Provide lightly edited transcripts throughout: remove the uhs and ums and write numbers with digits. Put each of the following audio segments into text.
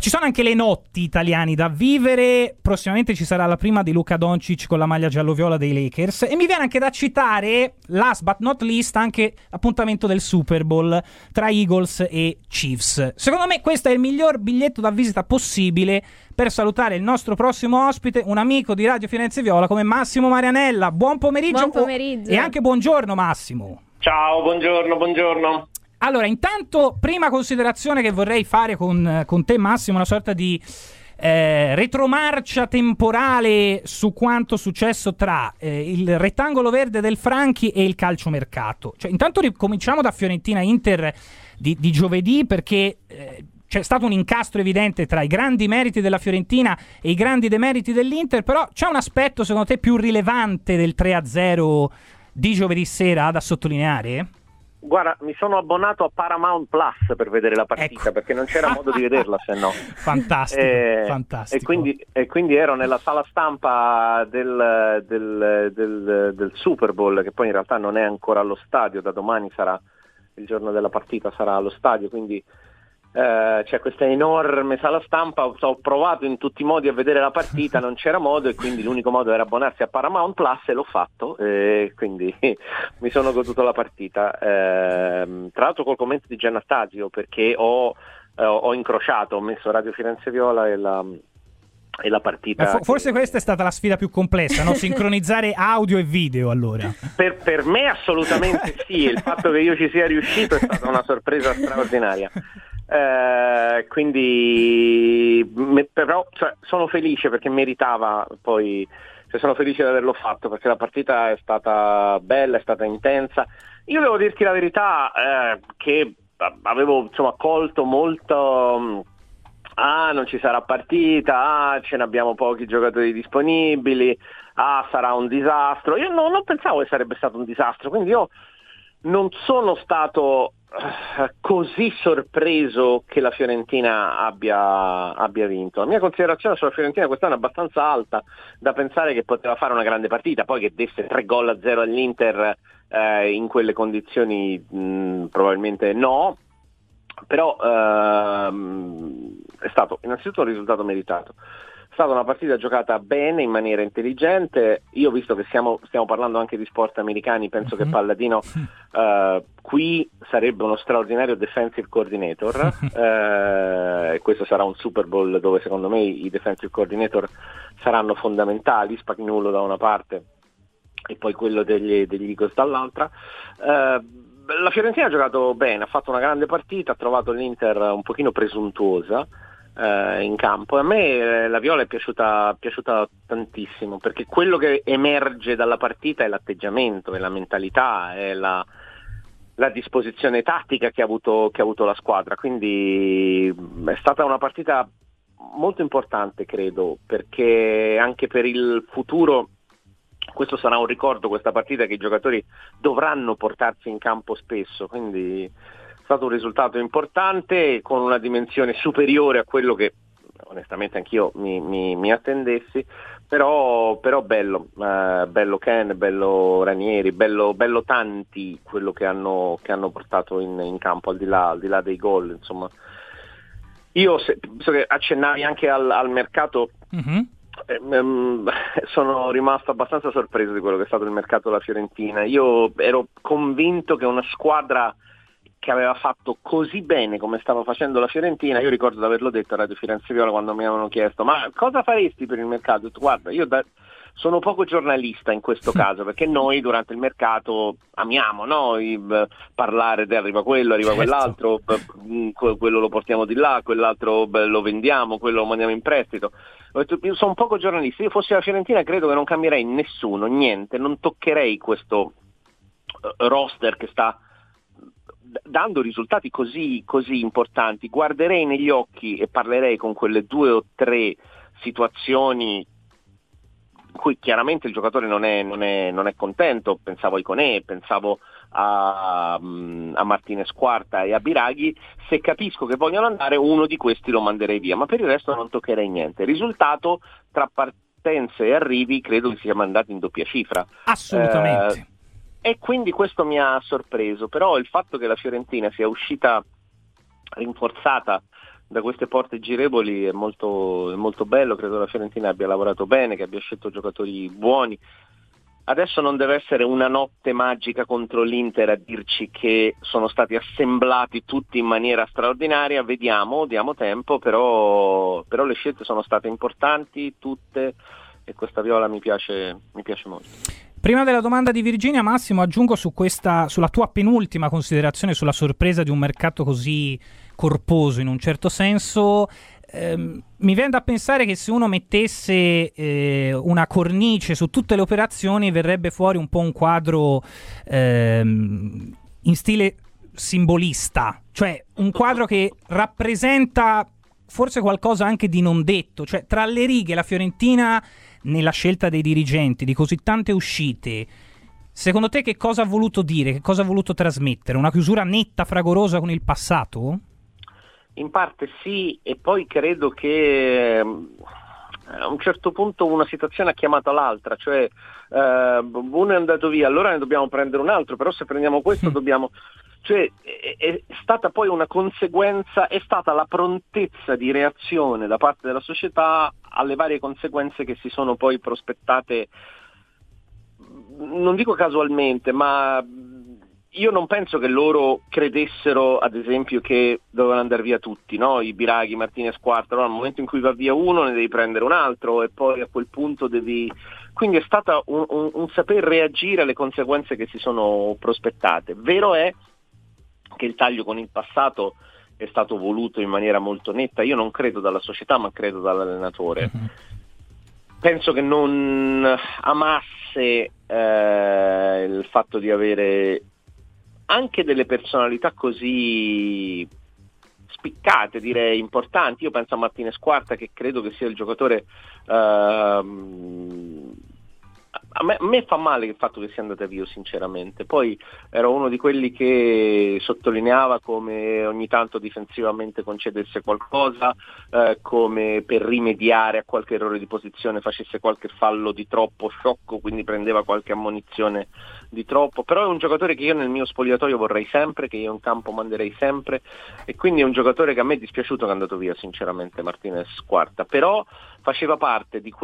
ci sono anche le notti italiane da vivere. Prossimamente ci sarà la prima di Luka Doncic con la maglia giallo-viola dei Lakers, e mi viene anche da citare, last but not least, anche l'appuntamento del Super Bowl tra Eagles e Chiefs. Secondo me questo è il miglior biglietto da visita possibile per salutare il nostro prossimo ospite, un amico di Radio Firenze Viola come Massimo Marianella. Buon pomeriggio. Buon pomeriggio. E anche buongiorno Massimo. Ciao, buongiorno. Allora, intanto, prima considerazione che vorrei fare con te Massimo, una sorta di retromarcia temporale su quanto successo tra il rettangolo verde del Franchi e il calciomercato. Cioè, intanto ricominciamo da Fiorentina-Inter di giovedì, perché c'è stato un incastro evidente tra i grandi meriti della Fiorentina e i grandi demeriti dell'Inter, però c'è un aspetto secondo te più rilevante del 3-0 di giovedì sera da sottolineare? Guarda, mi sono abbonato a Paramount Plus per vedere la partita, ecco, perché non c'era modo di vederla, se no. Fantastico. E quindi ero nella sala stampa del Super Bowl, che poi in realtà non è ancora allo stadio, da domani sarà il giorno della partita, sarà allo stadio, quindi c'è questa enorme sala stampa. Ho provato in tutti i modi a vedere la partita, non c'era modo, e quindi l'unico modo era abbonarsi a Paramount Plus, e l'ho fatto, e quindi mi sono goduto la partita, tra l'altro col commento di Giannattasio, perché ho incrociato, ho messo Radio Firenze Viola e la partita. Forse questa è stata la sfida più complessa, no? Sincronizzare audio e video, allora. Per me assolutamente sì, il fatto che io ci sia riuscito è stata una sorpresa straordinaria. Quindi però sono felice, perché meritava, poi sono felice di averlo fatto, perché la partita è stata bella, è stata intensa. Io devo dirti la verità, che avevo colto molto non ci sarà partita, ce ne abbiamo pochi giocatori disponibili, sarà un disastro. Io non pensavo che sarebbe stato un disastro, quindi io non sono stato così sorpreso che la Fiorentina abbia vinto. La mia considerazione sulla Fiorentina quest'anno è abbastanza alta, da pensare che poteva fare una grande partita. Poi che desse 3-0 all'Inter in quelle condizioni probabilmente no, però è stato innanzitutto un risultato meritato. È stata una partita giocata bene, in maniera intelligente. Io, visto che stiamo parlando anche di sport americani, penso che Palladino qui sarebbe uno straordinario defensive coordinator, e questo sarà un Super Bowl dove secondo me i defensive coordinator saranno fondamentali, Spagnuolo da una parte e poi quello degli Eagles dall'altra. La Fiorentina ha giocato bene, ha fatto una grande partita, ha trovato l'Inter un pochino presuntuosa in campo. A me la Viola è piaciuta tantissimo, perché quello che emerge dalla partita è l'atteggiamento, è la mentalità, è la disposizione tattica che ha avuto la squadra. Quindi è stata una partita molto importante, credo, perché anche per il futuro questo sarà un ricordo, questa partita, che i giocatori dovranno portarsi in campo spesso. Quindi è stato un risultato importante, con una dimensione superiore a quello che onestamente anch'io mi attendessi, però bello Ken, bello Ranieri, bello tanti quello che hanno portato in campo, al di là dei gol. Insomma, io so che accennavi anche al mercato. Sono rimasto abbastanza sorpreso di quello che è stato il mercato della Fiorentina. Io ero convinto che una squadra che aveva fatto così bene come stava facendo la Fiorentina, io ricordo di averlo detto a Radio Firenze Viola quando mi avevano chiesto ma cosa faresti per il mercato? Ho detto, guarda, io sono poco giornalista in questo caso, perché noi durante il mercato amiamo, no? Parlare di arriva quello, arriva quell'altro, quello lo portiamo di là, quell'altro lo vendiamo, quello lo mandiamo in prestito. Ho detto, io sono poco giornalista, io fossi la Fiorentina credo che non cambierei nessuno, niente, non toccherei questo roster che sta dando risultati così importanti. Guarderei negli occhi e parlerei con quelle 2 o 3 situazioni in cui chiaramente il giocatore non è contento. Pensavo a Iconè, pensavo a Martinez Quarta e a Biraghi. Se capisco che vogliono andare, uno di questi lo manderei via, ma per il resto non toccherei niente. Risultato, tra partenze e arrivi credo che siamo andati in doppia cifra. Assolutamente. E quindi questo mi ha sorpreso, però il fatto che la Fiorentina sia uscita rinforzata da queste porte girevoli è molto bello. Credo la Fiorentina abbia lavorato bene, che abbia scelto giocatori buoni. Adesso non deve essere una notte magica contro l'Inter a dirci che sono stati assemblati tutti in maniera straordinaria. Vediamo, diamo tempo, però le scelte sono state importanti tutte, e questa Viola mi piace molto. Prima della domanda di Virginia, Massimo, aggiungo sulla tua penultima considerazione sulla sorpresa di un mercato così corposo in un certo senso. Mi viene da pensare che se uno mettesse una cornice su tutte le operazioni verrebbe fuori un po' un quadro in stile simbolista, cioè un quadro che rappresenta forse qualcosa anche di non detto, cioè tra le righe la Fiorentina nella scelta dei dirigenti di così tante uscite. Secondo te che cosa ha voluto dire, che cosa ha voluto trasmettere? Una chiusura netta, fragorosa con il passato? In parte sì, e poi credo che a un certo punto una situazione ha chiamato l'altra, cioè uno è andato via, allora ne dobbiamo prendere un altro, però se prendiamo questo dobbiamo... Cioè è stata poi una conseguenza, è stata la prontezza di reazione da parte della società alle varie conseguenze che si sono poi prospettate, non dico casualmente, ma... Io non penso che loro credessero, ad esempio, che dovevano andare via tutti, no? I Biraghi, Martinez Quarta, allora, nel momento in cui va via uno ne devi prendere un altro e poi a quel punto devi... Quindi è stato un saper reagire alle conseguenze che si sono prospettate. Vero è che il taglio con il passato è stato voluto in maniera molto netta, io non credo dalla società ma credo dall'allenatore. Penso che non amasse il fatto di avere anche delle personalità così spiccate, direi importanti. Io penso a Martinez Quarta, che credo che sia il giocatore a me fa male il fatto che sia andata via, sinceramente. Poi ero uno di quelli che sottolineava come ogni tanto difensivamente concedesse qualcosa, come per rimediare a qualche errore di posizione facesse qualche fallo di troppo sciocco, quindi prendeva qualche ammonizione di troppo. Però è un giocatore che io nel mio spogliatoio vorrei sempre, che io in campo manderei sempre, e quindi è un giocatore che a me è dispiaciuto che è andato via, sinceramente, Martinez Quarta. Però faceva parte di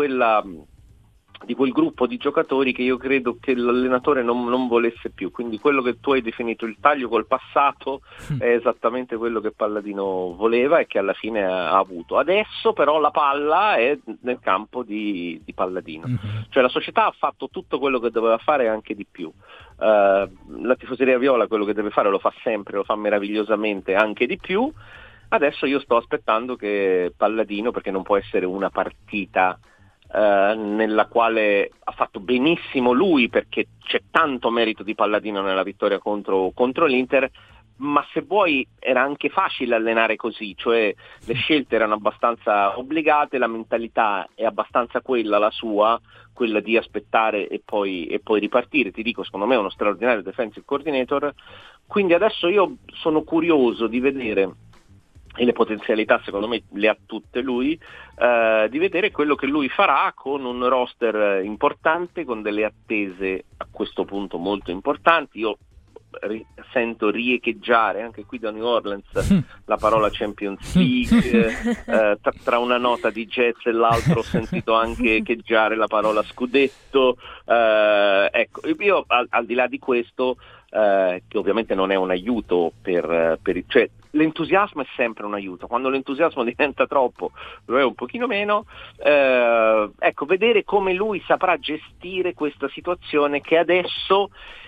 quel gruppo di giocatori che io credo che l'allenatore non volesse più. Quindi quello che tu hai definito il taglio col passato è esattamente quello che Palladino voleva e che alla fine ha avuto. Adesso però la palla è nel campo di Palladino. Cioè la società ha fatto tutto quello che doveva fare e anche di più. La tifoseria viola quello che deve fare lo fa sempre, lo fa meravigliosamente, anche di più. Adesso io sto aspettando che Palladino, perché non può essere una partita nella quale ha fatto benissimo lui, perché c'è tanto merito di Palladino nella vittoria contro l'Inter, ma se vuoi era anche facile allenare così, cioè le scelte erano abbastanza obbligate, la mentalità è abbastanza quella, la sua, quella di aspettare e poi ripartire. Ti dico, secondo me è uno straordinario defensive coordinator, quindi adesso io sono curioso di vedere, e le potenzialità secondo me le ha tutte lui, di vedere quello che lui farà con un roster importante, con delle attese a questo punto molto importanti. Io sento riecheggiare anche qui da New Orleans la parola Champions League, tra una nota di jazz e l'altro ho sentito anche echeggiare la parola scudetto. Ecco, io al di là di questo, che ovviamente non è un aiuto cioè l'entusiasmo è sempre un aiuto, quando l'entusiasmo diventa troppo lo è un pochino meno. Ecco, vedere come lui saprà gestire questa situazione che adesso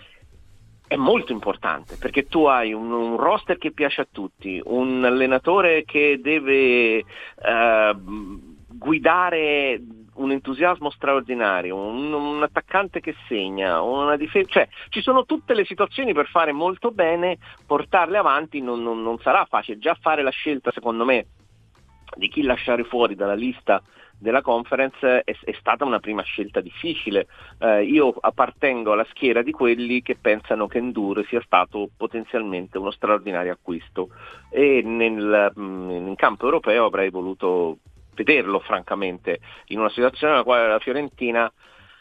è molto importante, perché tu hai un roster che piace a tutti, un allenatore che deve guidare un entusiasmo straordinario, un attaccante che segna, una difesa, cioè ci sono tutte le situazioni per fare molto bene, portarle avanti non sarà facile. Già fare la scelta, secondo me, di chi lasciare fuori dalla lista della conference è stata una prima scelta difficile. Io appartengo alla schiera di quelli che pensano che Ndour sia stato potenzialmente uno straordinario acquisto, e in campo europeo avrei voluto vederlo francamente in una situazione nella quale la Fiorentina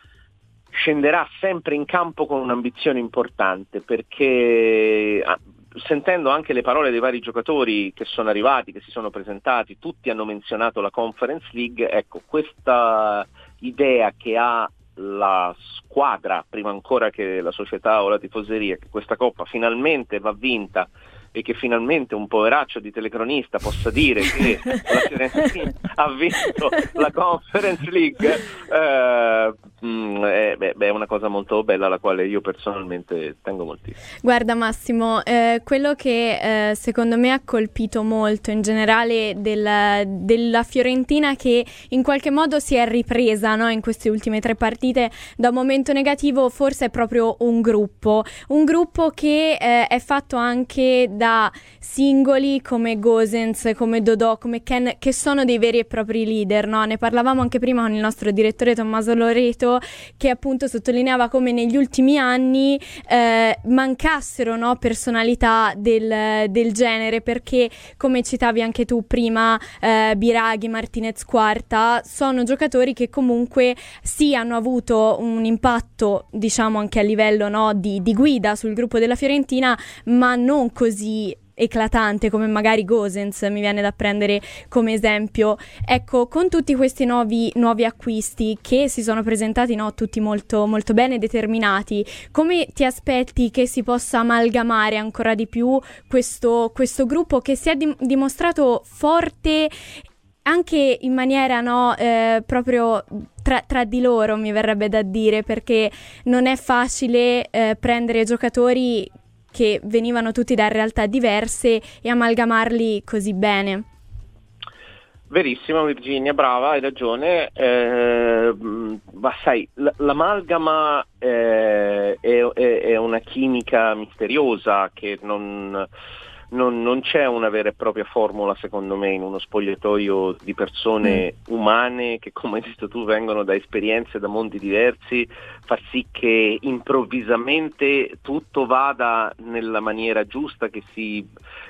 scenderà sempre in campo con un'ambizione importante, perché sentendo anche le parole dei vari giocatori che sono arrivati, che si sono presentati, tutti hanno menzionato la Conference League. Ecco, questa idea che ha la squadra, prima ancora che la società o la tifoseria, che questa Coppa finalmente va vinta e che finalmente un poveraccio di telecronista possa dire che la Fiorentina ha vinto la Conference League, è una cosa molto bella, alla quale io personalmente tengo moltissimo. Guarda Massimo, quello che secondo me ha colpito molto in generale della Fiorentina, che in qualche modo si è ripresa, no, in queste ultime 3 partite da un momento negativo, forse è proprio un gruppo che è fatto anche da singoli come Gosens, come Dodò, come Ken, che sono dei veri e propri leader, no? Ne parlavamo anche prima con il nostro direttore Tommaso Loreto, che appunto sottolineava come negli ultimi anni mancassero, no, personalità del genere, perché come citavi anche tu prima, Biraghi, Martinez Quarta sono giocatori che comunque sì hanno avuto un impatto, diciamo, anche a livello, no, di guida sul gruppo della Fiorentina, ma non così eclatante come magari Gosens mi viene da prendere come esempio. Ecco, con tutti questi nuovi acquisti che si sono presentati, no, tutti molto, molto bene determinati, come ti aspetti che si possa amalgamare ancora di più questo gruppo che si è dimostrato forte anche in maniera, no, proprio tra di loro, mi verrebbe da dire, perché non è facile prendere giocatori che venivano tutti da realtà diverse e amalgamarli così bene. Verissimo Virginia, brava, hai ragione, ma sai, l'amalgama è una chimica misteriosa che non c'è una vera e propria formula, secondo me, in uno spogliatoio di persone umane che, come hai detto tu, vengono da esperienze, da mondi diversi, far sì che improvvisamente tutto vada nella maniera giusta, che si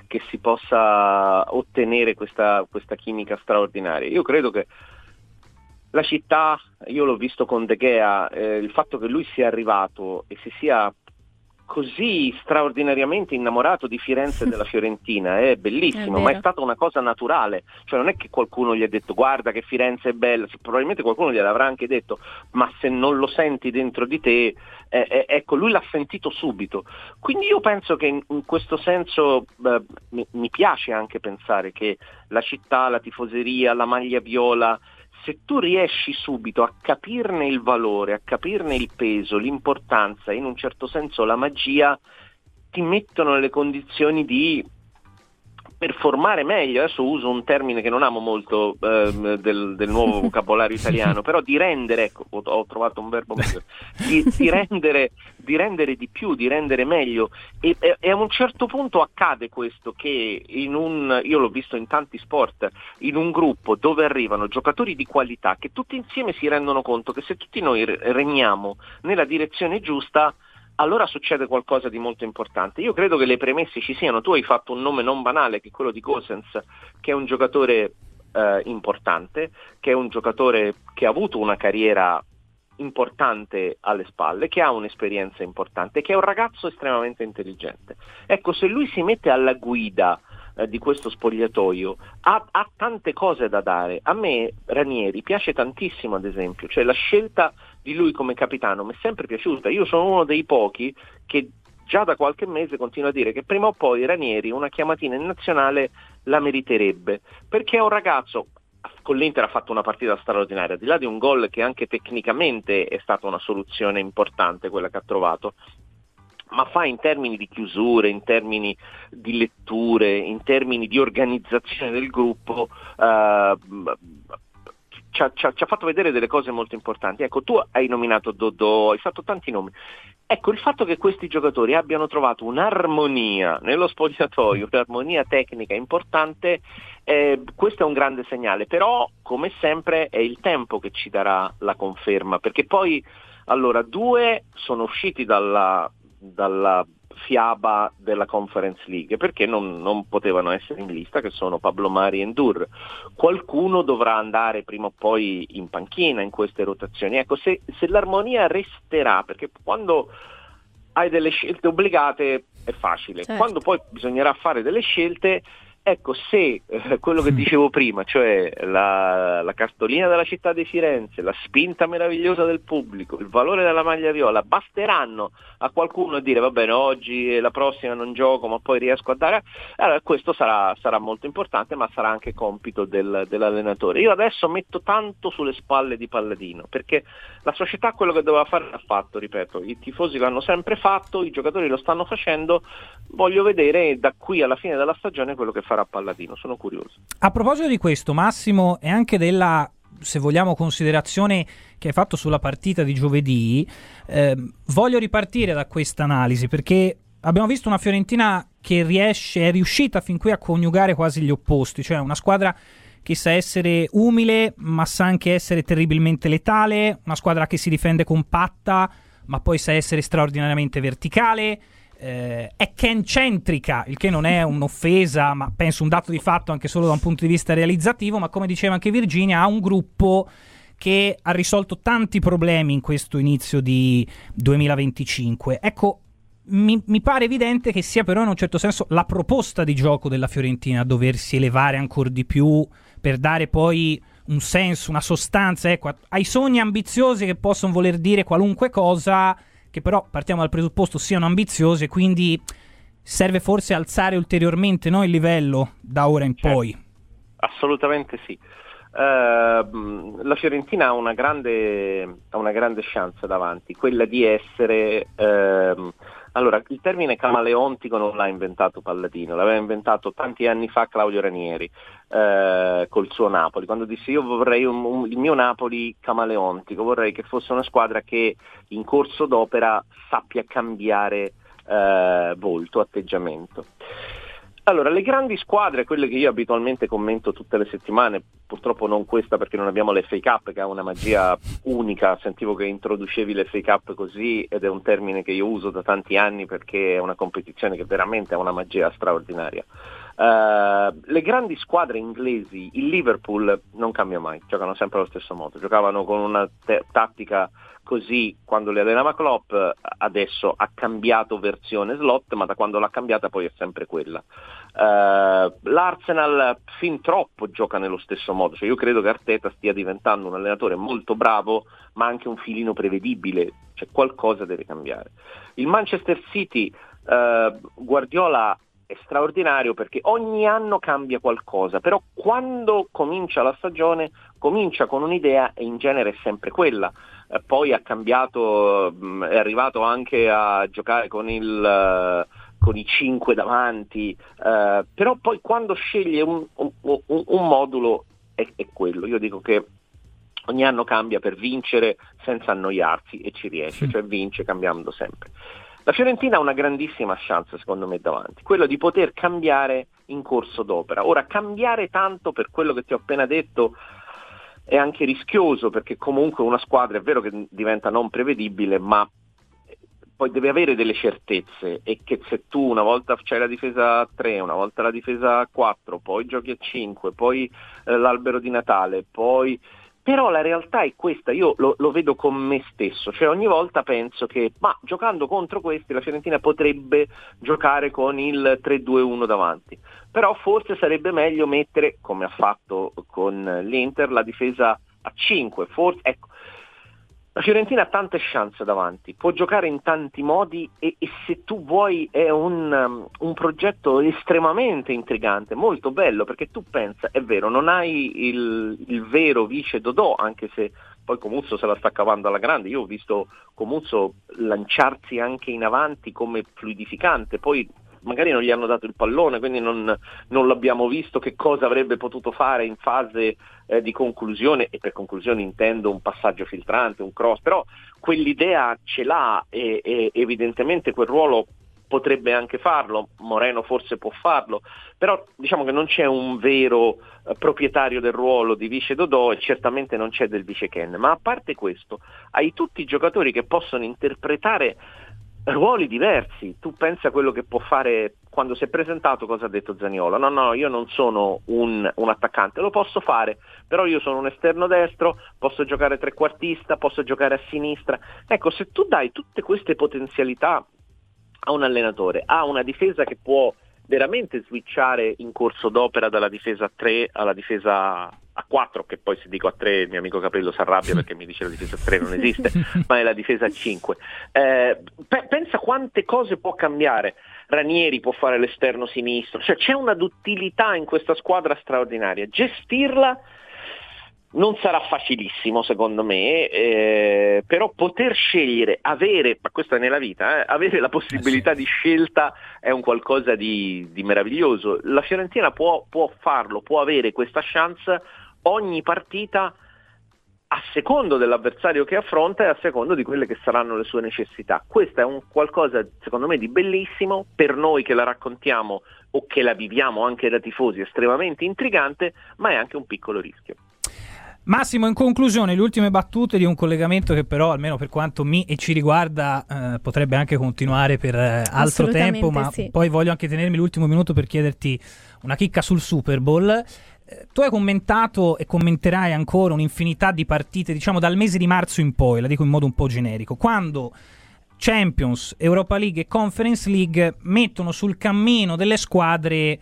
possa ottenere questa chimica straordinaria. Io credo che la città, io l'ho visto con De Gea, il fatto che lui sia arrivato e si sia così straordinariamente innamorato di Firenze e della Fiorentina è bellissimo, ma è stata una cosa naturale, cioè non è che qualcuno gli ha detto guarda che Firenze è bella, probabilmente qualcuno gliel'avrà anche detto, ma se non lo senti dentro di te, ecco, lui l'ha sentito subito. Quindi io penso che in questo senso mi piace anche pensare che la città, la tifoseria, la maglia viola, se tu riesci subito a capirne il valore, a capirne il peso, l'importanza, in un certo senso la magia, ti mettono nelle condizioni di performare meglio. Adesso uso un termine che non amo molto del nuovo vocabolario italiano, però di rendere, ecco, ho trovato un verbo migliore, di rendere di più, di rendere meglio, e a un certo punto accade questo, che io l'ho visto in tanti sport, in un gruppo dove arrivano giocatori di qualità che tutti insieme si rendono conto che se tutti noi regniamo nella direzione giusta, allora succede qualcosa di molto importante. Io credo che le premesse ci siano. Tu hai fatto un nome non banale, che è quello di Gosens, che è un giocatore importante, che è un giocatore che ha avuto una carriera importante alle spalle, che ha un'esperienza importante, che è un ragazzo estremamente intelligente. Ecco, se lui si mette alla guida di questo spogliatoio, ha tante cose da dare. A me Ranieri piace tantissimo, ad esempio, cioè la scelta di lui come capitano mi è sempre piaciuta. Io sono uno dei pochi che già da qualche mese continua a dire che prima o poi Ranieri una chiamatina in nazionale la meriterebbe, perché è un ragazzo, con l'Inter ha fatto una partita straordinaria, al di là di un gol che anche tecnicamente è stata una soluzione importante quella che ha trovato, ma fa in termini di chiusure, in termini di letture, in termini di organizzazione del gruppo, ci ha fatto vedere delle cose molto importanti. Ecco, tu hai nominato Dodò, hai fatto tanti nomi. Ecco, il fatto che questi giocatori abbiano trovato un'armonia nello spogliatoio, un'armonia tecnica importante, questo è un grande segnale, però come sempre è il tempo che ci darà la conferma, perché poi, allora, 2 sono usciti dalla fiaba della Conference League perché non potevano essere in lista, che sono Pablo Mari e Ndur. Qualcuno dovrà andare prima o poi in panchina in queste rotazioni. Ecco, se l'armonia resterà, perché quando hai delle scelte obbligate è facile. Certo. Quando poi bisognerà fare delle scelte, ecco, se quello che dicevo prima, cioè la cartolina della città di Firenze, la spinta meravigliosa del pubblico, il valore della maglia viola, basteranno a qualcuno a dire va bene, oggi e la prossima non gioco, ma poi riesco a dare, allora questo sarà molto importante, ma sarà anche compito dell'allenatore. Io adesso metto tanto sulle spalle di Palladino, perché la società quello che doveva fare l'ha fatto, ripeto, i tifosi l'hanno sempre fatto, i giocatori lo stanno facendo, voglio vedere da qui alla fine della stagione quello che farà Palladino, sono curioso. A proposito di questo, Massimo, e anche della, se vogliamo, considerazione che hai fatto sulla partita di giovedì, voglio ripartire da questa analisi, perché abbiamo visto una Fiorentina che è riuscita fin qui a coniugare quasi gli opposti, cioè una squadra che sa essere umile ma sa anche essere terribilmente letale, una squadra che si difende compatta ma poi sa essere straordinariamente verticale, è Ken-centrica, il che non è un'offesa, ma penso un dato di fatto anche solo da un punto di vista realizzativo, ma come diceva anche Virginia, ha un gruppo che ha risolto tanti problemi in questo inizio di 2025. Ecco, mi pare evidente che sia però in un certo senso la proposta di gioco della Fiorentina a doversi elevare ancora di più per dare poi un senso, una sostanza, ecco, ai sogni ambiziosi che possono voler dire qualunque cosa, che però partiamo dal presupposto siano ambiziosi, e quindi serve forse alzare ulteriormente, no, il livello da ora in poi. Assolutamente sì. La Fiorentina ha una grande chance davanti, quella di essere allora, il termine camaleontico non l'ha inventato Palladino, l'aveva inventato tanti anni fa Claudio Ranieri col suo Napoli, quando disse io vorrei il mio Napoli camaleontico, vorrei che fosse una squadra che in corso d'opera sappia cambiare volto, atteggiamento. Allora, le grandi squadre, quelle che io abitualmente commento tutte le settimane, purtroppo non questa perché non abbiamo l'FA Cup che ha una magia unica, sentivo che introducevi l'FA Cup così ed è un termine che io uso da tanti anni perché è una competizione che veramente ha una magia straordinaria. Le grandi squadre inglesi, il Liverpool non cambia mai, giocano sempre allo stesso modo, giocavano con una tattica così quando le allenava Klopp, adesso ha cambiato versione slot, ma da quando l'ha cambiata poi è sempre quella. L'Arsenal fin troppo gioca nello stesso modo, cioè io credo che Arteta stia diventando un allenatore molto bravo ma anche un filino prevedibile, cioè qualcosa deve cambiare. Il Manchester City, Guardiola è straordinario perché ogni anno cambia qualcosa, però quando comincia la stagione comincia con un'idea e in genere è sempre quella. Poi ha cambiato, è arrivato anche a giocare con i 5 davanti, però poi quando sceglie un modulo è quello. Io dico che ogni anno cambia per vincere senza annoiarsi e ci riesce, cioè vince cambiando sempre. La Fiorentina ha una grandissima chance secondo me davanti, quello di poter cambiare in corso d'opera. Ora, cambiare tanto per quello che ti ho appena detto è anche rischioso, perché comunque una squadra è vero che diventa non prevedibile, ma poi deve avere delle certezze, e che se tu una volta c'hai la difesa a 3, una volta la difesa a 4, poi giochi a 5, poi l'albero di Natale, poi... Però la realtà è questa, io lo vedo con me stesso, cioè ogni volta penso che giocando contro questi la Fiorentina potrebbe giocare con il 3-2-1 davanti, però forse sarebbe meglio mettere, come ha fatto con l'Inter, la difesa a 5, forse, ecco. La Fiorentina ha tante chance davanti, può giocare in tanti modi e se tu vuoi è un progetto estremamente intrigante, molto bello, perché tu pensa, è vero, non hai il vero vice Dodò, anche se poi Comuzzo se la sta cavando alla grande. Io ho visto Comuzzo lanciarsi anche in avanti come fluidificante, poi magari non gli hanno dato il pallone, quindi non l'abbiamo visto che cosa avrebbe potuto fare in fase di conclusione, e per conclusione intendo un passaggio filtrante, un cross, però quell'idea ce l'ha e evidentemente quel ruolo potrebbe anche farlo, Moreno forse può farlo, però diciamo che non c'è un vero proprietario del ruolo di vice Dodò e certamente non c'è del vice Ken, ma a parte questo hai tutti i giocatori che possono interpretare ruoli diversi. Tu pensa a quello che può fare. Quando si è presentato, cosa ha detto Zaniolo? No, io non sono un attaccante, lo posso fare, però io sono un esterno destro, posso giocare trequartista, posso giocare a sinistra. Ecco, se tu dai tutte queste potenzialità ha un allenatore, ha una difesa che può veramente switchare in corso d'opera dalla difesa a 3 alla difesa a 4, che poi se dico a 3 il mio amico Capello si arrabbia perché mi dice la difesa a 3 non esiste, ma è la difesa a 5. Pensa quante cose può cambiare. Ranieri può fare l'esterno sinistro, cioè c'è una duttilità in questa squadra straordinaria. Gestirla non sarà facilissimo secondo me, però poter scegliere, avere, ma questo è nella vita, avere la possibilità di scelta è un qualcosa di meraviglioso. La Fiorentina può farlo, può avere questa chance ogni partita a secondo dell'avversario che affronta e a secondo di quelle che saranno le sue necessità. Questo è un qualcosa secondo me di bellissimo, per noi che la raccontiamo o che la viviamo anche da tifosi, estremamente intrigante, ma è anche un piccolo rischio. Massimo, in conclusione, le ultime battute di un collegamento che però, almeno per quanto mi e ci riguarda, potrebbe anche continuare per altro tempo, ma sì. Poi voglio anche tenermi l'ultimo minuto per chiederti una chicca sul Super Bowl. Tu hai commentato e commenterai ancora un'infinità di partite, diciamo dal mese di marzo in poi, la dico in modo un po' generico, quando Champions, Europa League e Conference League mettono sul cammino delle squadre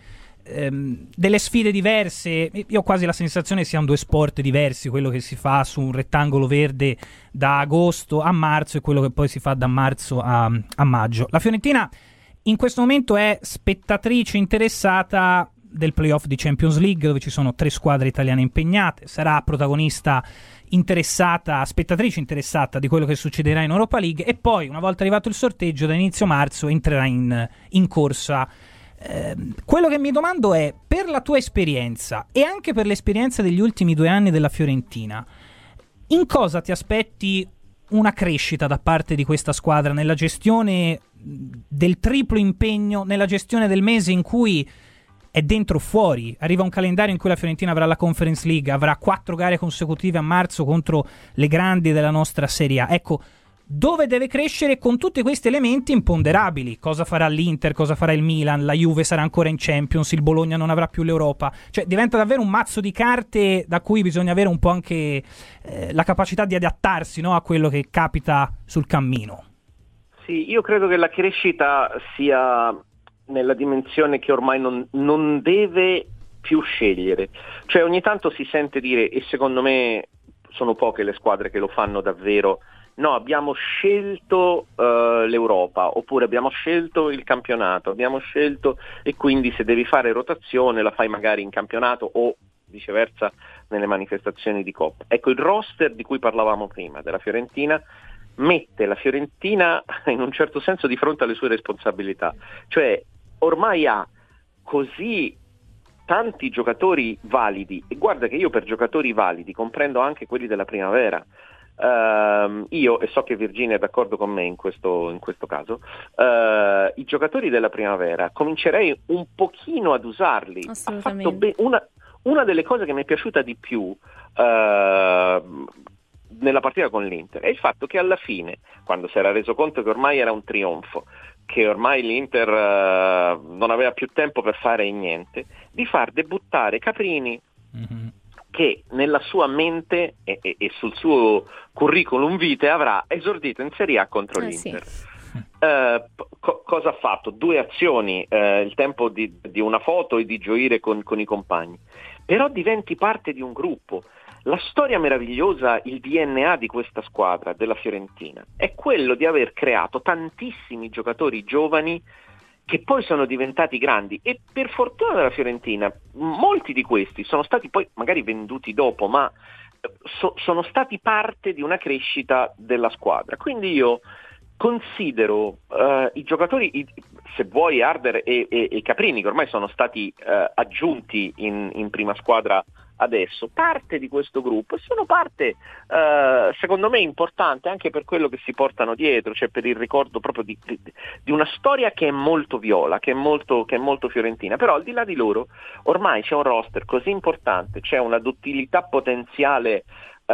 delle sfide diverse. Io ho quasi la sensazione siano due sport diversi, quello che si fa su un rettangolo verde da agosto a marzo e quello che poi si fa da marzo a maggio. La Fiorentina in questo momento è spettatrice interessata del playoff di Champions League, dove ci sono 3 squadre italiane impegnate, sarà protagonista interessata, spettatrice interessata di quello che succederà in Europa League, e poi una volta arrivato il sorteggio da inizio marzo entrerà in corsa. Quello che mi domando è, per la tua esperienza e anche per l'esperienza degli ultimi 2 anni della Fiorentina, in cosa ti aspetti una crescita da parte di questa squadra nella gestione del triplo impegno, nella gestione del mese in cui è dentro o fuori? Arriva un calendario in cui la Fiorentina avrà la Conference League, avrà 4 gare consecutive a marzo contro le grandi della nostra Serie A. Ecco, dove deve crescere con tutti questi elementi imponderabili? Cosa farà l'Inter, cosa farà il Milan, la Juve sarà ancora in Champions, il Bologna non avrà più l'Europa. Cioè diventa davvero un mazzo di carte da cui bisogna avere un po' anche la capacità di adattarsi, no, a quello che capita sul cammino. Sì, io credo che la crescita sia nella dimensione che ormai non deve più scegliere. Cioè ogni tanto si sente dire, e secondo me sono poche le squadre che lo fanno davvero, no, abbiamo scelto l'Europa, oppure abbiamo scelto il campionato, abbiamo scelto, e quindi se devi fare rotazione la fai magari in campionato o viceversa nelle manifestazioni di Coppa. Ecco, il roster di cui parlavamo prima della Fiorentina mette la Fiorentina in un certo senso di fronte alle sue responsabilità, cioè ormai ha così tanti giocatori validi, e guarda che io per giocatori validi comprendo anche quelli della primavera. Io, e so che Virginia è d'accordo con me in questo caso, i giocatori della primavera comincerei un pochino ad usarli. Assolutamente. Una delle cose che mi è piaciuta di più nella partita con l'Inter è il fatto che alla fine, quando si era reso conto che ormai era un trionfo, che ormai l'Inter non aveva più tempo per fare niente, di far debuttare Caprini, che nella sua mente e sul suo curriculum vitae avrà esordito in Serie A contro l'Inter. Sì. Cosa ha fatto? 2 azioni, il tempo di una foto e di gioire con i compagni, però diventi parte di un gruppo. La storia meravigliosa, il DNA di questa squadra, della Fiorentina, è quello di aver creato tantissimi giocatori giovani che poi sono diventati grandi, e per fortuna della Fiorentina molti di questi sono stati poi magari venduti dopo, ma sono stati parte di una crescita della squadra. Quindi io considero i giocatori, se vuoi Harder e Caprini, che ormai sono stati aggiunti in prima squadra adesso, parte di questo gruppo, e sono parte secondo me importante anche per quello che si portano dietro, cioè per il ricordo proprio di una storia che è molto viola, che è molto fiorentina. Però al di là di loro ormai c'è un roster così importante, c'è una duttilità potenziale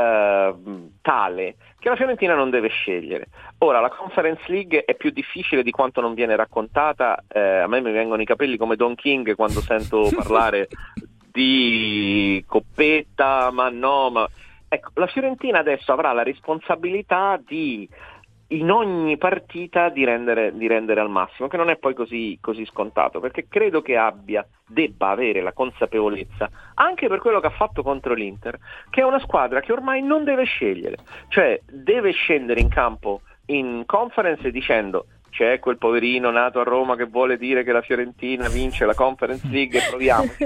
tale che la Fiorentina non deve scegliere. Ora la Conference League è più difficile di quanto non viene raccontata, a me mi vengono i capelli come Don King quando sento parlare di coppetta, ma ecco, la Fiorentina adesso avrà la responsabilità di in ogni partita di rendere al massimo, che non è poi così scontato, perché credo che debba avere la consapevolezza, anche per quello che ha fatto contro l'Inter, che è una squadra che ormai non deve scegliere, cioè deve scendere in campo in Conference dicendo: c'è quel poverino nato a Roma che vuole dire che la Fiorentina vince la Conference League e proviamoci.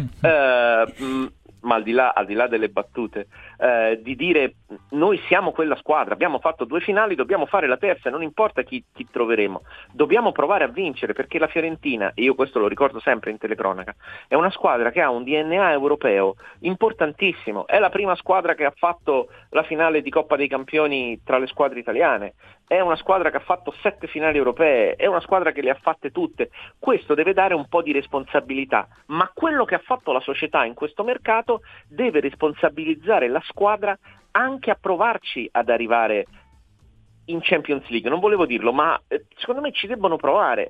Ma al di là delle battute, di dire: noi siamo quella squadra, abbiamo fatto 2 finali, dobbiamo fare la terza, non importa chi troveremo, dobbiamo provare a vincere, perché la Fiorentina, e io questo lo ricordo sempre in telecronaca, è una squadra che ha un DNA europeo importantissimo, è la prima squadra che ha fatto la finale di Coppa dei Campioni tra le squadre italiane, è una squadra che ha fatto 7 finali europee, è una squadra che le ha fatte tutte. Questo deve dare un po' di responsabilità, ma quello che ha fatto la società in questo mercato deve responsabilizzare la squadra anche a provarci ad arrivare in Champions League. Non volevo dirlo, ma secondo me ci debbono provare.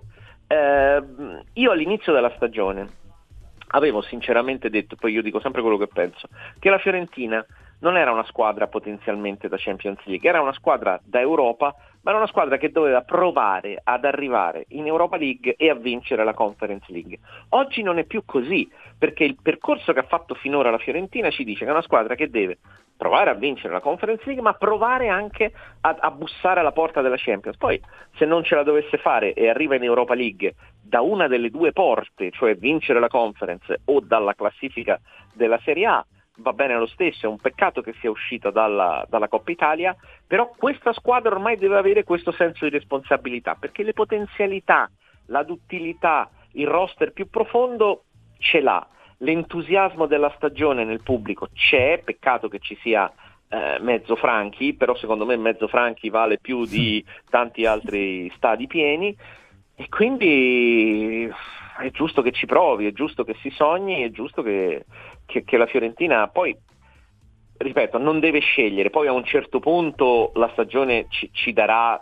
Io all'inizio della stagione avevo sinceramente detto, poi io dico sempre quello che penso, che la Fiorentina non era una squadra potenzialmente da Champions League, era una squadra da Europa, ma era una squadra che doveva provare ad arrivare in Europa League e a vincere la Conference League. Oggi non è più così, perché il percorso che ha fatto finora la Fiorentina ci dice che è una squadra che deve provare a vincere la Conference League, ma provare anche a bussare alla porta della Champions. Poi, se non ce la dovesse fare e arriva in Europa League da una delle 2 porte, cioè vincere la Conference o dalla classifica della Serie A, va bene lo stesso, è un peccato che sia uscita dalla Coppa Italia, però questa squadra ormai deve avere questo senso di responsabilità, perché le potenzialità, la duttilità, il roster più profondo ce l'ha, l'entusiasmo della stagione nel pubblico c'è, peccato che ci sia mezzo Franchi, però secondo me mezzo Franchi vale più di tanti altri stadi pieni, e quindi è giusto che ci provi, è giusto che si sogni, è giusto che la Fiorentina poi, ripeto, non deve scegliere, poi a un certo punto la stagione ci darà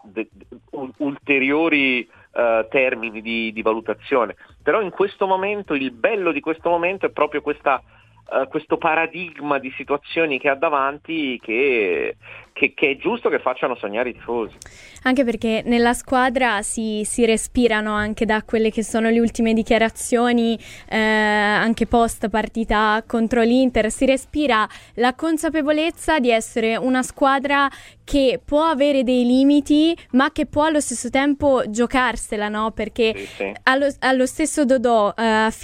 ulteriori termini di valutazione, però in questo momento il bello di questo momento è proprio questo paradigma di situazioni che ha davanti che è giusto che facciano sognare i tifosi. Anche perché nella squadra si respirano anche da quelle che sono le ultime dichiarazioni, anche post partita contro l'Inter, si respira la consapevolezza di essere una squadra che può avere dei limiti, ma che può allo stesso tempo giocarsela, no? Perché sì. Allo stesso Dodò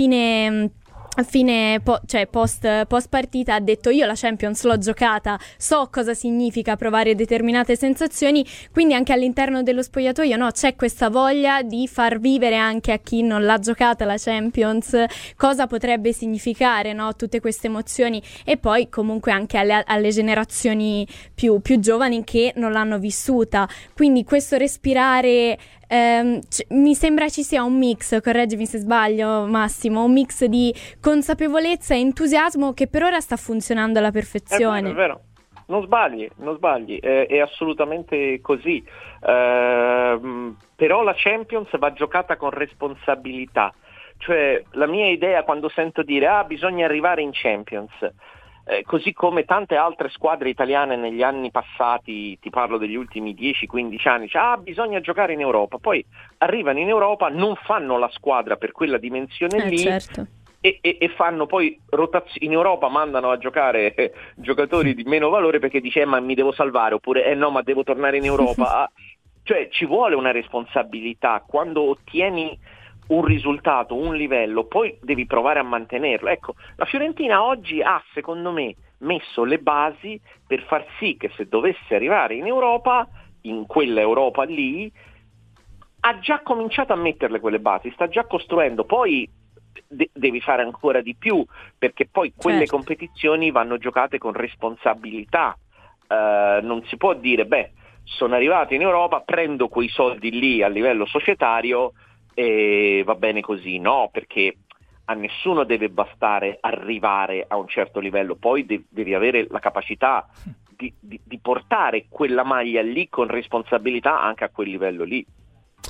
post partita ha detto: io la Champions l'ho giocata, so cosa significa provare determinate sensazioni, quindi anche all'interno dello spogliatoio, no, c'è questa voglia di far vivere anche a chi non l'ha giocata la Champions cosa potrebbe significare, no, tutte queste emozioni, e poi comunque anche alle generazioni più giovani che non l'hanno vissuta, quindi questo respirare. Mi sembra ci sia un mix, correggimi se sbaglio Massimo, un mix di consapevolezza e entusiasmo che per ora sta funzionando alla perfezione. È vero. Non sbagli, è assolutamente così, però la Champions va giocata con responsabilità, cioè la mia idea quando sento dire bisogna arrivare in Champions, così come tante altre squadre italiane negli anni passati, ti parlo degli ultimi 10-15 anni, bisogna giocare in Europa, poi arrivano in Europa, non fanno la squadra per quella dimensione lì, certo. E fanno poi rotazioni in Europa, mandano a giocare giocatori di meno valore perché dice ma mi devo salvare, oppure no ma devo tornare in Europa. Cioè ci vuole una responsabilità quando ottieni un risultato, un livello, poi devi provare a mantenerlo. Ecco, la Fiorentina oggi ha, secondo me, messo le basi per far sì che se dovesse arrivare in Europa, in quella Europa lì, ha già cominciato a metterle quelle basi, sta già costruendo, poi devi fare ancora di più, perché poi quelle competizioni vanno giocate con responsabilità, non si può dire, sono arrivato in Europa, prendo quei soldi lì a livello societario, e va bene così, no, perché a nessuno deve bastare arrivare a un certo livello, poi devi avere la capacità di portare quella maglia lì con responsabilità anche a quel livello lì.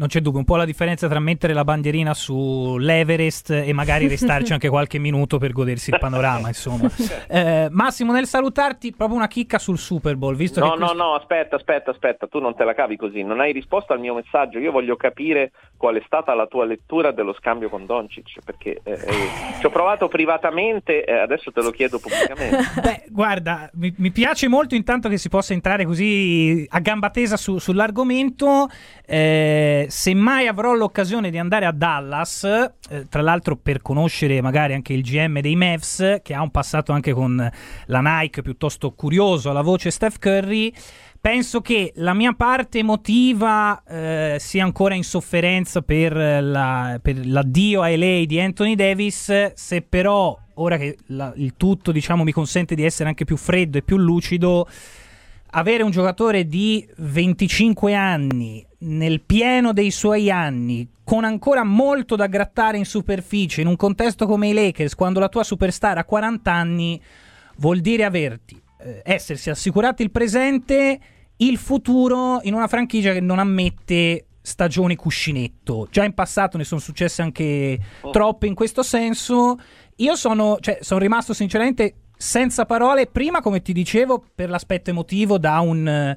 Non c'è dubbio, un po' la differenza tra mettere la bandierina sull'Everest e magari restarci anche qualche minuto per godersi il panorama, insomma. Massimo, nel salutarti, proprio una chicca sul Super Bowl, visto che No, aspetta, tu non te la cavi così, non hai risposto al mio messaggio, io voglio capire qual è stata la tua lettura dello scambio con Doncic, perché ci ho provato privatamente, adesso te lo chiedo pubblicamente. Beh, guarda, mi piace molto intanto che si possa entrare così a gamba tesa sull'argomento. Se mai avrò l'occasione di andare a Dallas, tra l'altro per conoscere magari anche il GM dei Mavs, che ha un passato anche con la Nike piuttosto curioso, alla voce Steph Curry, penso che la mia parte emotiva sia ancora in sofferenza per l'addio a LA di Anthony Davis. Se però, ora che il tutto diciamo mi consente di essere anche più freddo e più lucido, avere un giocatore di 25 anni nel pieno dei suoi anni, con ancora molto da grattare in superficie in un contesto come i Lakers, quando la tua superstar ha 40 anni, vuol dire essersi assicurati il presente, il futuro in una franchigia che non ammette stagioni cuscinetto. Già in passato ne sono successe anche troppe in questo senso. Io sono rimasto sinceramente senza parole, prima come ti dicevo per l'aspetto emotivo da un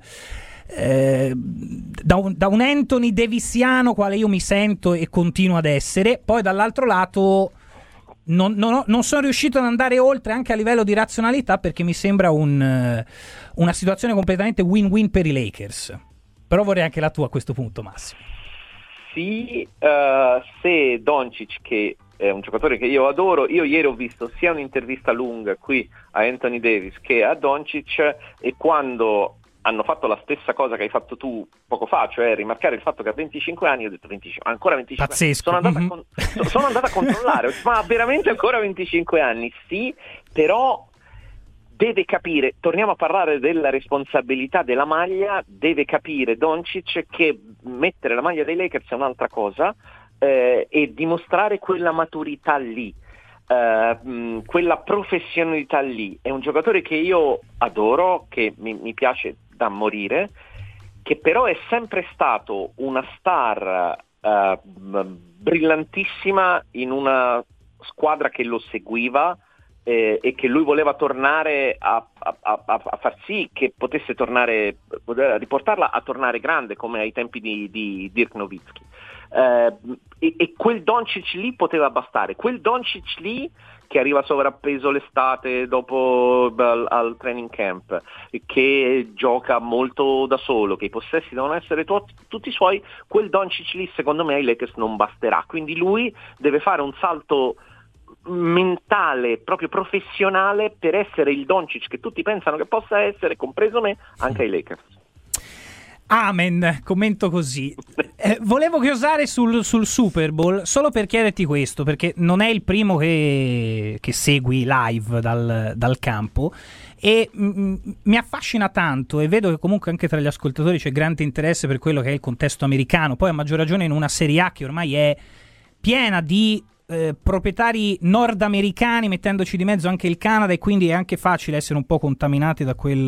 Anthony Davisiano quale io mi sento e continuo ad essere, poi dall'altro lato non sono riuscito ad andare oltre anche a livello di razionalità, perché mi sembra una situazione completamente win-win per i Lakers. Però vorrei anche la tua a questo punto, Massimo. Sì, se Doncic, che è un giocatore che io adoro, io ieri ho visto sia un'intervista lunga qui a Anthony Davis che a Doncic, e quando hanno fatto la stessa cosa che hai fatto tu poco fa, cioè rimarcare il fatto che ha 25 anni, ho detto 25, ancora 25 pazzesco. Anni. Sono andato a controllare, ma veramente ancora 25 anni? Sì, però deve capire, torniamo a parlare della responsabilità della maglia, deve capire Doncic che mettere la maglia dei Lakers è un'altra cosa, e dimostrare quella maturità lì, quella professionalità lì. È un giocatore che io adoro, che mi piace da morire, che però è sempre stato una star brillantissima in una squadra che lo seguiva, e che lui voleva tornare a far sì che potesse tornare, riportarla a tornare grande come ai tempi di Dirk Nowitzki. E quel Doncic lì poteva bastare, quel Doncic lì che arriva sovrappeso l'estate dopo al training camp, che gioca molto da solo, che i possessi devono essere tutti suoi, quel Doncic lì secondo me ai Lakers non basterà, quindi lui deve fare un salto mentale, proprio professionale, per essere il Doncic che tutti pensano che possa essere, compreso me, anche ai Lakers. Amen, commento così. Volevo chiosare sul Super Bowl solo per chiederti questo, perché non è il primo che segui live dal campo, e mi affascina tanto, e vedo che comunque anche tra gli ascoltatori c'è grande interesse per quello che è il contesto americano, poi a maggior ragione in una Serie A che ormai è piena di proprietari nordamericani, mettendoci di mezzo anche il Canada, e quindi è anche facile essere un po' contaminati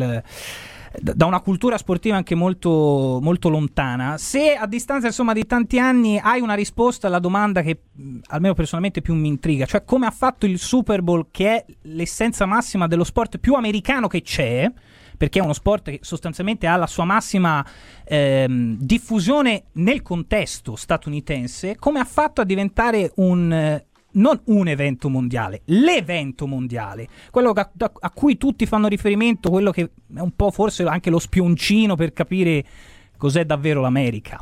da una cultura sportiva anche molto, molto lontana. Se a distanza insomma di tanti anni hai una risposta alla domanda che almeno personalmente più mi intriga, cioè come ha fatto il Super Bowl, che è l'essenza massima dello sport più americano che c'è, perché è uno sport che sostanzialmente ha la sua massima diffusione nel contesto statunitense, come ha fatto a diventare non un evento mondiale, l'evento mondiale, quello a cui tutti fanno riferimento, quello che è un po' forse anche lo spioncino per capire cos'è davvero l'America.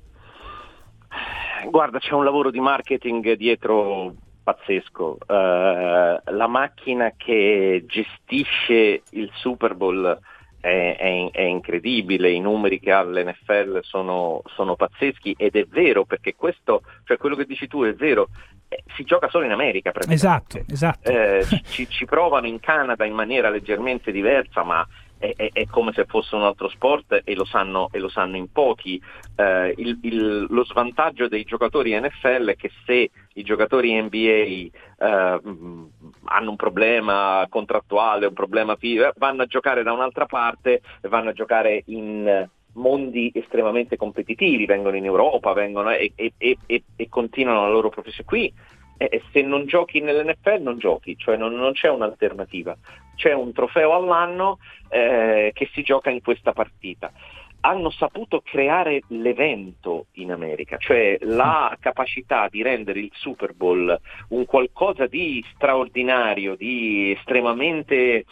Guarda, c'è un lavoro di marketing dietro pazzesco. La macchina che gestisce il Super Bowl è incredibile, i numeri che ha l'NFL sono pazzeschi, ed è vero, perché questo, cioè quello che dici tu è vero, si gioca solo in America praticamente. Esatto. Ci provano in Canada in maniera leggermente diversa, ma è come se fosse un altro sport, e lo sanno in pochi. Lo svantaggio dei giocatori NFL è che se i giocatori NBA hanno un problema contrattuale, un problema vanno a giocare da un'altra parte, vanno a giocare in mondi estremamente competitivi, vengono in Europa, vengono e continuano la loro professione. Qui se non giochi nell'NFL non giochi, cioè non c'è un'alternativa, c'è un trofeo all'anno che si gioca in questa partita. Hanno saputo creare l'evento in America, cioè la capacità di rendere il Super Bowl un qualcosa di straordinario, di estremamente,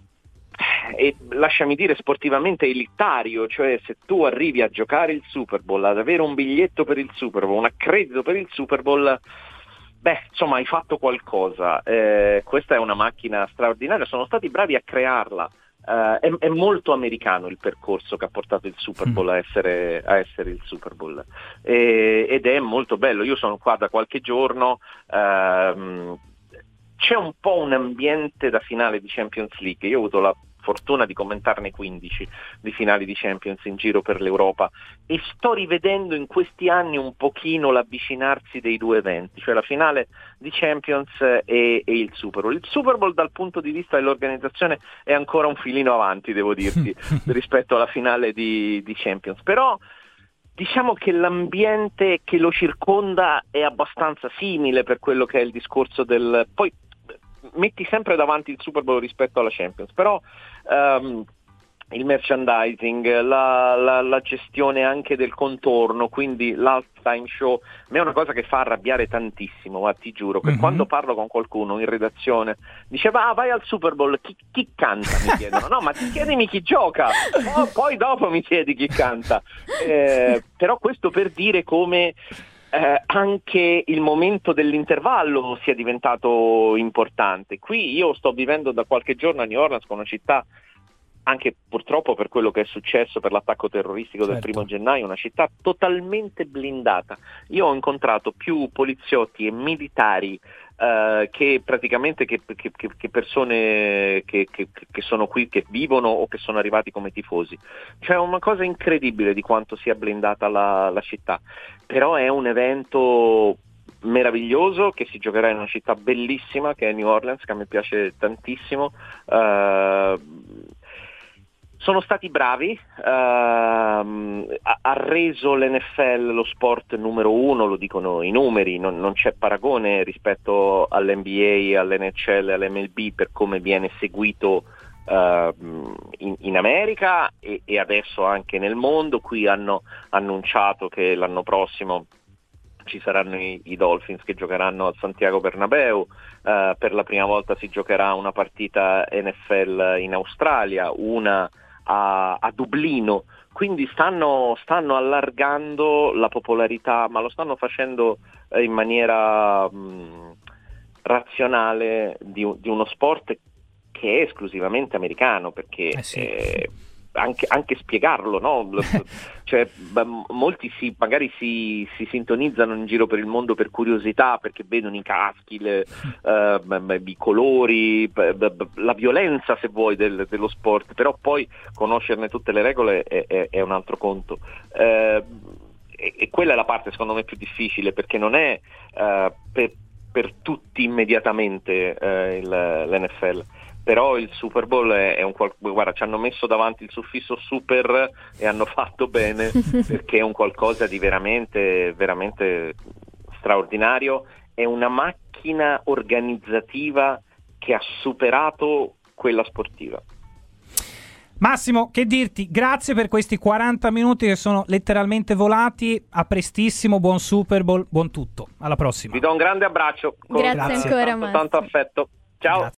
e lasciami dire, sportivamente elitario. Cioè se tu arrivi a giocare il Super Bowl, ad avere un biglietto per il Super Bowl, un accredito per il Super Bowl, insomma hai fatto qualcosa. Questa è una macchina straordinaria, sono stati bravi a crearla. È molto americano il percorso che ha portato il Super Bowl a essere il Super Bowl, ed è molto bello. Io sono qua da qualche giorno, c'è un po' un ambiente da finale di Champions League. Io ho avuto la fortuna di commentarne 15 di finali di Champions in giro per l'Europa e sto rivedendo in questi anni un pochino l'avvicinarsi dei due eventi, cioè la finale di Champions e il Super Bowl. Il Super Bowl dal punto di vista dell'organizzazione è ancora un filino avanti, devo dirti, rispetto alla finale di Champions, però diciamo che l'ambiente che lo circonda è abbastanza simile per quello che è il discorso del... Poi metti sempre davanti il Super Bowl rispetto alla Champions, però il merchandising, la gestione anche del contorno, quindi l'halftime show, a me è una cosa che fa arrabbiare tantissimo, ma ti giuro che quando parlo con qualcuno in redazione diceva vai al Super Bowl, chi canta? Mi chiedono, no, ma chiedimi chi gioca, poi dopo mi chiedi chi canta. Però questo per dire come anche il momento dell'intervallo sia diventato importante. Qui io sto vivendo da qualche giorno a New Orleans, con una città, anche purtroppo per quello che è successo per l'attacco terroristico del 1° gennaio, una città totalmente blindata. Io ho incontrato più poliziotti e militari che praticamente che persone che sono qui, che vivono o che sono arrivati come tifosi. Cioè una cosa incredibile di quanto sia blindata la città, però è un evento meraviglioso che si giocherà in una città bellissima che è New Orleans, che a me piace tantissimo. Sono stati bravi, ha reso l'NFL lo sport numero 1, lo dicono i numeri, non c'è paragone rispetto all'NBA, all'NHL, all'MLB per come viene seguito in America e adesso anche nel mondo. Qui hanno annunciato che l'anno prossimo ci saranno i Dolphins che giocheranno al Santiago Bernabéu, per la prima volta si giocherà una partita NFL in Australia, una a Dublino, quindi stanno allargando la popolarità, ma lo stanno facendo in maniera razionale di uno sport che è esclusivamente americano, perché anche spiegarlo, no? Cioè, molti magari si sintonizzano in giro per il mondo per curiosità, perché vedono i caschi, i colori, la violenza, se vuoi, dello sport, però poi conoscerne tutte le regole è un altro conto. E quella è la parte secondo me più difficile, perché non è per tutti immediatamente l'NFL. Però il Super Bowl è guarda, ci hanno messo davanti il suffisso super e hanno fatto bene, perché è un qualcosa di veramente, veramente straordinario. È una macchina organizzativa che ha superato quella sportiva. Massimo, che dirti, grazie per questi 40 minuti che sono letteralmente volati. A prestissimo, buon Super Bowl, buon tutto, alla prossima. Vi do un grande abbraccio. Grazie ancora, tanto affetto. Ciao. Grazie.